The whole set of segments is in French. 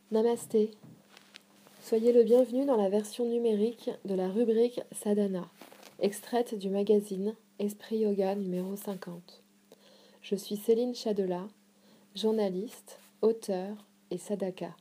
Namasté. Soyez le bienvenu dans la version numérique de la rubrique Sadhana, extraite du magazine Esprit Yoga numéro 50. Je suis Céline Chadela, journaliste, auteure et sadhaka.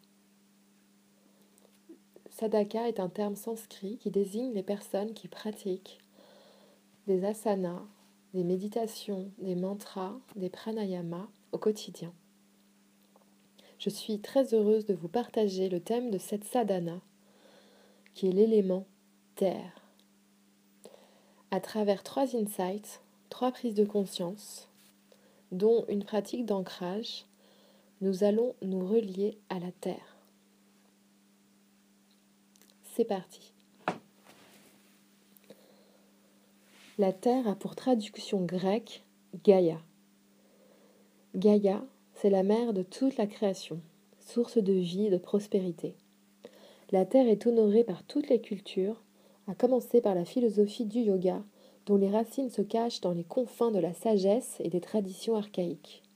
Sadhaka est un terme sanskrit qui désigne les personnes qui pratiquent des asanas, des méditations, des mantras, des pranayamas au quotidien. Je suis très heureuse de vous partager le thème de cette sadhana, qui est l'élément terre. À travers 3 insights, 3 prises de conscience, dont une pratique d'ancrage, nous allons nous relier à la terre. C'est parti. La terre a pour traduction grecque Gaïa. Gaïa, c'est la mère de toute la création, source de vie et de prospérité. La terre est honorée par toutes les cultures, à commencer par la philosophie du yoga, dont les racines se cachent dans les confins de la sagesse et des traditions archaïques.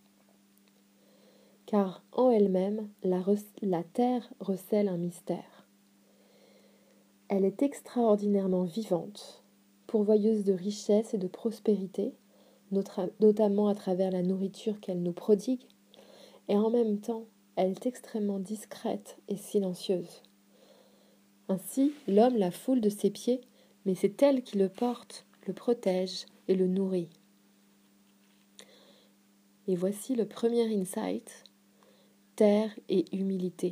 Car en elle-même, la terre recèle un mystère. Elle est extraordinairement vivante, pourvoyeuse de richesse et de prospérité, notamment à travers la nourriture qu'elle nous prodigue, et en même temps, elle est extrêmement discrète et silencieuse. Ainsi, l'homme la foule de ses pieds, mais c'est elle qui le porte, le protège et le nourrit. Et voici le premier insight, terre et humilité.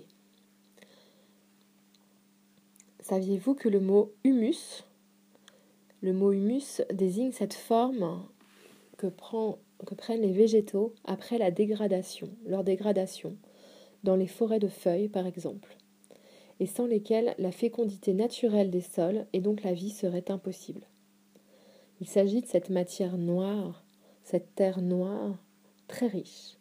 Saviez-vous que le mot humus désigne cette forme que prennent les végétaux après leur dégradation, dans les forêts de feuilles par exemple, et sans lesquelles la fécondité naturelle des sols et donc la vie serait impossible. Il s'agit de cette matière noire, cette terre noire, très riche,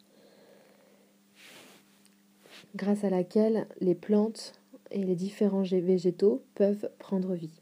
grâce à laquelle les plantes et les différents végétaux peuvent prendre vie.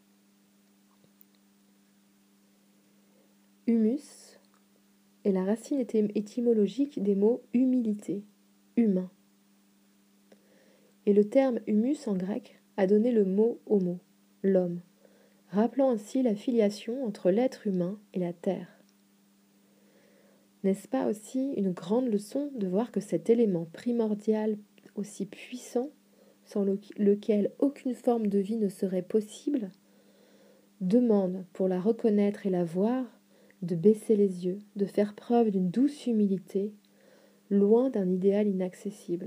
Humus est la racine étymologique des mots humilité, humain. Et le terme humus en grec a donné le mot homo, l'homme, rappelant ainsi la filiation entre l'être humain et la terre. N'est-ce pas aussi une grande leçon de voir que cet élément primordial aussi puissant, sans lequel aucune forme de vie ne serait possible, demande, pour la reconnaître et la voir, de baisser les yeux, de faire preuve d'une douce humilité, loin d'un idéal inaccessible.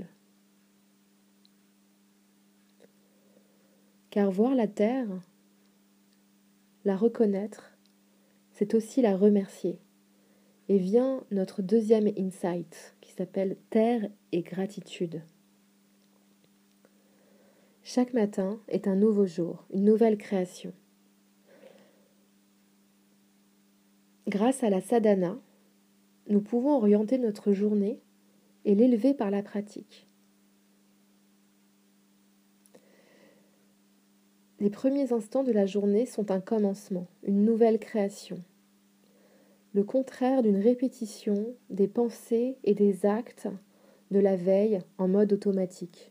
Car voir la terre, la reconnaître, c'est aussi la remercier. Et vient notre deuxième insight, qui s'appelle terre et gratitude. Chaque matin est un nouveau jour, une nouvelle création. Grâce à la sadhana, nous pouvons orienter notre journée et l'élever par la pratique. Les premiers instants de la journée sont un commencement, une nouvelle création. Le contraire d'une répétition des pensées et des actes de la veille en mode automatique.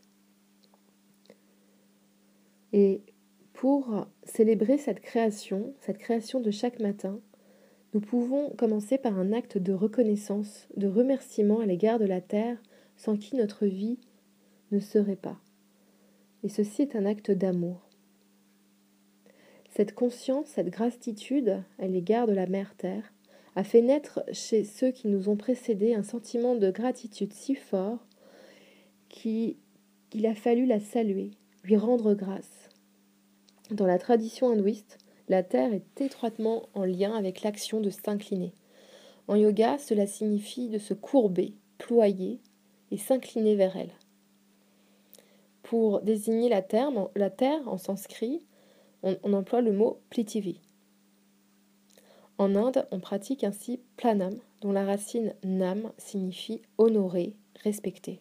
Et pour célébrer cette création de chaque matin, nous pouvons commencer par un acte de reconnaissance, de remerciement à l'égard de la terre, sans qui notre vie ne serait pas. Et ceci est un acte d'amour. Cette conscience, cette gratitude à l'égard de la mère terre, a fait naître chez ceux qui nous ont précédés un sentiment de gratitude si fort qu'il a fallu la saluer, lui rendre grâce. Dans la tradition hindouiste, la terre est étroitement en lien avec l'action de s'incliner. En yoga, cela signifie de se courber, ployer et s'incliner vers elle. Pour désigner la terre en sanskrit, on emploie le mot prithvi. En Inde, on pratique ainsi pranam, dont la racine nam signifie honorer, respecter.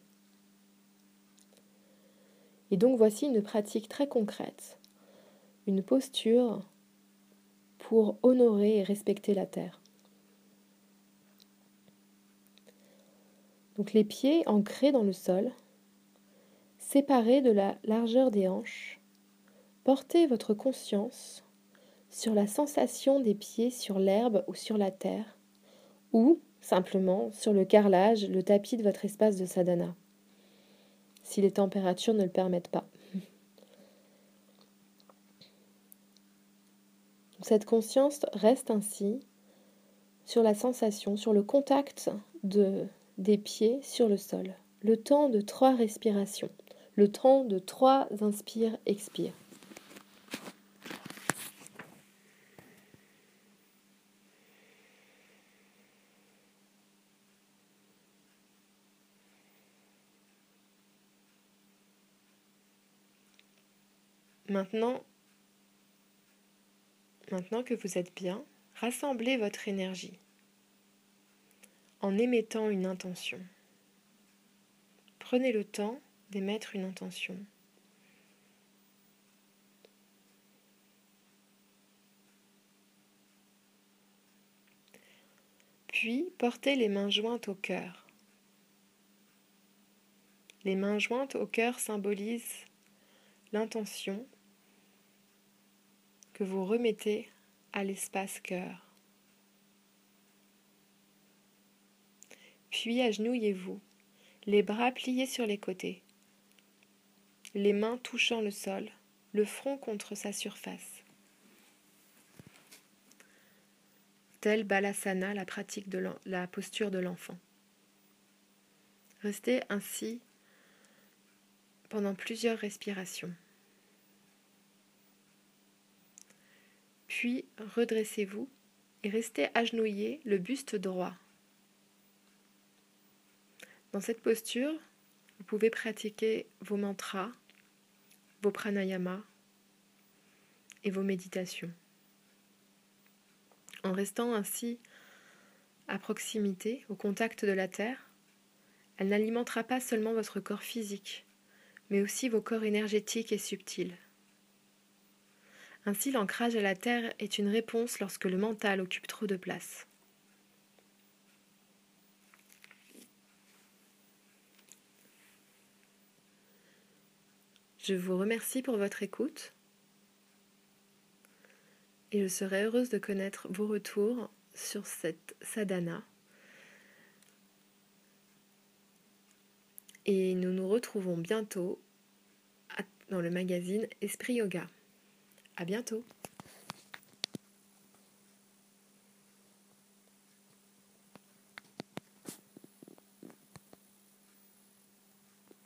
Et donc voici une pratique très concrète, une posture pour honorer et respecter la terre. Donc les pieds ancrés dans le sol, séparés de la largeur des hanches, portez votre conscience sur la sensation des pieds sur l'herbe ou sur la terre, ou simplement sur le carrelage, le tapis de votre espace de sadhana, si les températures ne le permettent pas. Cette conscience reste ainsi sur la sensation, sur le contact des pieds sur le sol. Le temps de 3 respirations, le temps de 3 inspire-expire. Maintenant que vous êtes bien, rassemblez votre énergie en émettant une intention. Prenez le temps d'émettre une intention. Puis, portez les mains jointes au cœur. Les mains jointes au cœur symbolisent l'intention que vous remettez à l'espace cœur. Puis agenouillez-vous, les bras pliés sur les côtés, les mains touchant le sol, le front contre sa surface. Tel Balasana, la pratique de la posture de l'enfant. Restez ainsi pendant plusieurs respirations. Puis redressez-vous et restez agenouillé, le buste droit. Dans cette posture, vous pouvez pratiquer vos mantras, vos pranayamas et vos méditations. En restant ainsi à proximité, au contact de la terre, elle n'alimentera pas seulement votre corps physique, mais aussi vos corps énergétiques et subtils. Ainsi, l'ancrage à la terre est une réponse lorsque le mental occupe trop de place. Je vous remercie pour votre écoute et je serai heureuse de connaître vos retours sur cette sadhana. Et nous nous retrouvons bientôt dans le magazine Esprit Yoga. À bientôt!